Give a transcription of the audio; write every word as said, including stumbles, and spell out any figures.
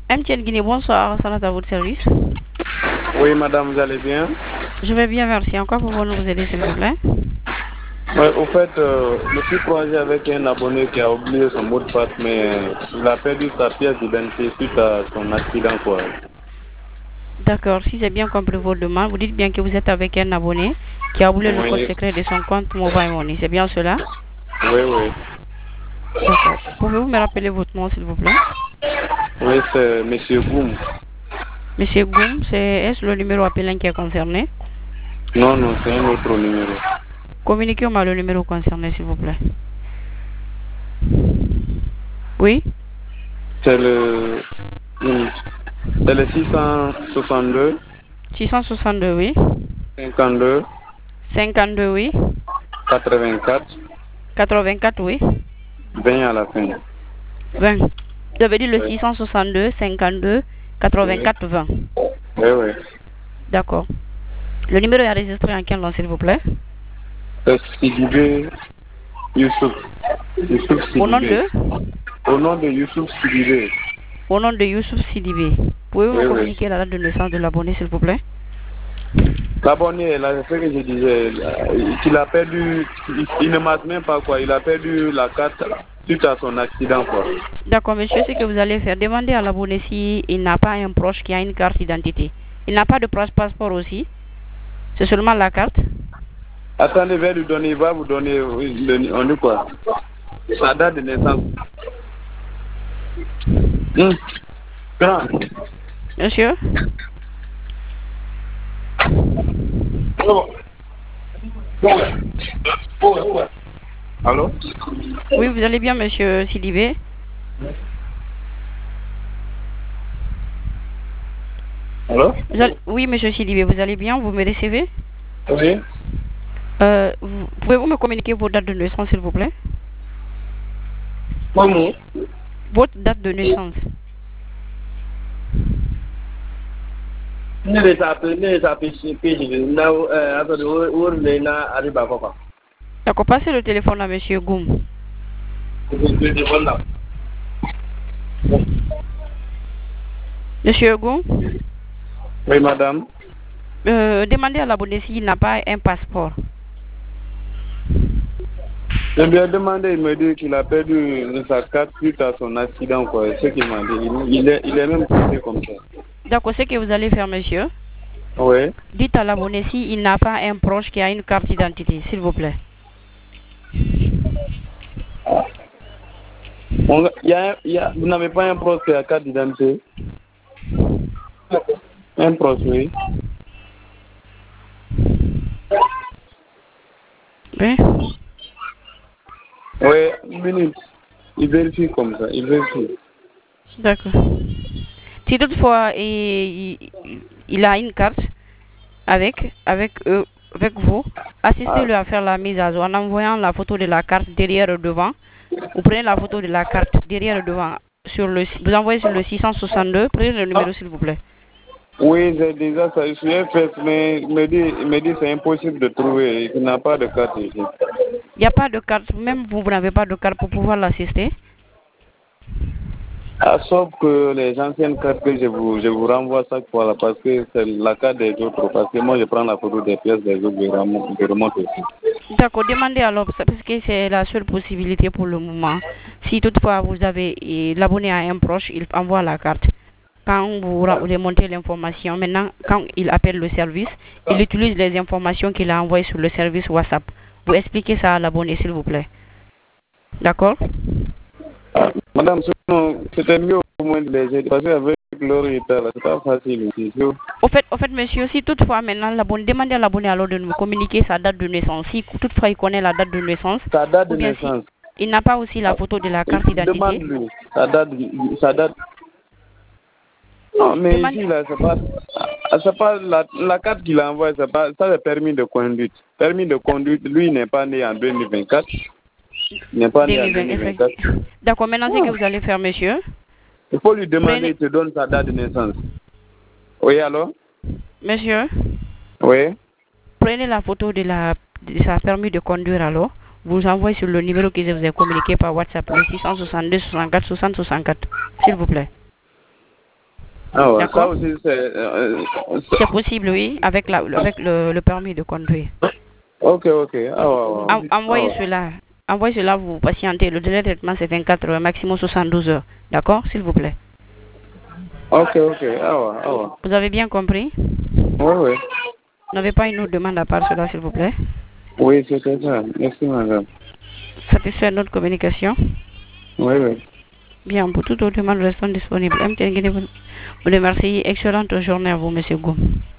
M T N Guinée, bonsoir, ça à votre service. Oui, madame, vous allez bien? Je vais bien, merci. En quoi pouvons nous vous aider, s'il vous plaît? Oui, au fait, euh, je suis croisé avec un abonné qui a oublié son mot de passe, mais euh, il a perdu sa pièce d'identité suite à son accident, quoi. D'accord, si j'ai bien compris votre demande, vous dites bien que vous êtes avec un abonné qui a oublié Oui. le code secret de son compte Mobile Money, c'est bien cela? Oui, oui. D'accord. Pouvez-vous me rappeler votre nom, s'il vous plaît? Oui, c'est Monsieur Goum. Monsieur Goum, c'est est-ce le numéro appelant qui est concerné? Non, non, c'est un autre numéro. Communiquez-moi le numéro concerné, s'il vous plaît. Oui? C'est le, c'est le six cent soixante-deux. six cent soixante-deux, oui. cinquante-deux. cinquante-deux, oui. quatre-vingt-quatre. quatre-vingt-quatre, oui. vingt à la fin. vingt. Vous avez dit le Oui. six cent soixante-deux, cinquante-deux, quatre-vingt-quatre, vingt. Oui, oui. D'accord. Le numéro est enregistré en quel nom, s'il vous plaît? C'est Sidibé Youssouf. Youssouf Sidibé. Au nom de? Au nom de Youssouf Sidibé. Au nom de Youssouf Sidibé. Pouvez-vous Oui, me oui. communiquer la date de naissance de l'abonné, s'il vous plaît? L'abonné, là, c'est ce que je disais, il a perdu, il, il ne marche même pas, quoi. Il a perdu la carte suite à son accident, quoi. D'accord, monsieur, ce que vous allez faire, demandez à l'abonné s'il n'a pas un proche qui a une carte d'identité. Il n'a pas de passeport aussi? C'est seulement la carte? Attendez, je vais lui donner, il va vous donner, le, on dit quoi? Sa date de naissance. Hum. Grand. Monsieur? Allô? Oui, vous allez bien, monsieur Sidibé? Allô? Vous allez... Oui, monsieur Sidibé, vous allez bien? Vous me recevez? Oui. Euh, vous... Pouvez-vous me communiquer votre date de naissance, s'il vous plaît? Comment? Votre date de naissance. Ne les appelle, ne les appelle, D'accord, passez le téléphone à monsieur Goum. Monsieur Goum? Oui, madame. Euh, demandez à l'abonné s'il n'a pas un passeport. Je lui ai demandé, il me dit qu'il a perdu sa carte suite à son accident, quoi. C'est ce qu'il m'a dit. Il, il, est, il est même passé comme ça. D'accord, ce que vous allez faire, monsieur, Oui. dites à l'abonné s'il n'a pas un proche qui a une carte d'identité, s'il vous plaît. On, y a, y a, vous n'avez pas un proche qui a carte d'identité? Un proche, oui. Oui. Oui, une minute. Il vérifie comme ça, il vérifie. D'accord. Si toutefois il, il, il a une carte avec, avec, eux, avec vous, assistez-le à faire la mise à jour en envoyant la photo de la carte derrière et devant. Vous prenez la photo de la carte derrière et devant. Sur le, vous envoyez sur le six cent soixante-deux. Prenez le numéro, s'il vous plaît. Oui, j'ai déjà ça. Je suis fait, mais il me dit, il me dit c'est impossible de trouver. Il n'a pas de carte ici. Il n'y a pas de carte. Même vous, vous n'avez pas de carte pour pouvoir l'assister. Ah, sauf que les anciennes cartes que je vous, je vous renvoie chaque fois là, parce que c'est la carte des autres. Parce que moi, je prends la photo des pièces des autres, je remonte, je remonte aussi. D'accord, demandez alors, parce que c'est la seule possibilité pour le moment. Si toutefois vous avez l'abonné à un proche, il envoie la carte. Quand vous remontez l'information, maintenant, quand il appelle le service, il utilise les informations qu'il a envoyées sur le service WhatsApp. Vous expliquez ça à l'abonné, s'il vous plaît. D'accord? Ah, madame, c'était mieux au moins de les aider, parce qu'avec leur état, c'est pas facile ici. Au fait, au fait, monsieur, si toutefois maintenant l'abonné, demandez à l'abonné alors de nous communiquer sa date de naissance. Si toutefois il connaît la date de naissance, sa date de ou bien naissance. Si il n'a pas aussi la photo de la carte d'identité. Demande-lui sa date, sa date. Non, mais Demande... ici, là, c'est pas, c'est pas la, la carte qu'il envoie, c'est pas, ça c'est permis de conduite. Permis de conduite, lui, il n'est pas né en deux mille vingt-quatre. Il n'est pas né en deux mille vingt-quatre. D'accord, maintenant, c'est que vous allez faire, monsieur. Il faut lui demander, Prenez... il te donne sa date de naissance. Oui, alors? Monsieur? Oui. Prenez la photo de, la, de sa permis de conduire, alors. Vous envoyez sur le numéro que je vous ai communiqué par WhatsApp, le six cent soixante-deux, soixante-quatre, soixante, soixante-quatre. S'il vous plaît. Ah ouais, ça D'accord. aussi, c'est... euh, euh, ça- C'est possible, oui, avec, la, avec le, le permis de conduire. Ok, ok. Ah ouais, ouais. En- Ah envoyez ouais. cela. Envoyez cela, vous patientez. Le délai de traitement, c'est vingt-quatre heures, maximum soixante-douze heures. D'accord, s'il vous plaît. Ok, ok. Ah ouais, ah ouais. Vous avez bien compris? Oui, oui. Vous n'avez pas une autre demande à part cela, s'il vous plaît? Oui, c'est ça. Merci, madame. Satisfait notre communication? Oui, oui. Bien, pour toute autre demande, restons disponibles. M T N Guinée vous vous remercie. Excellente journée à vous, Monsieur Goum.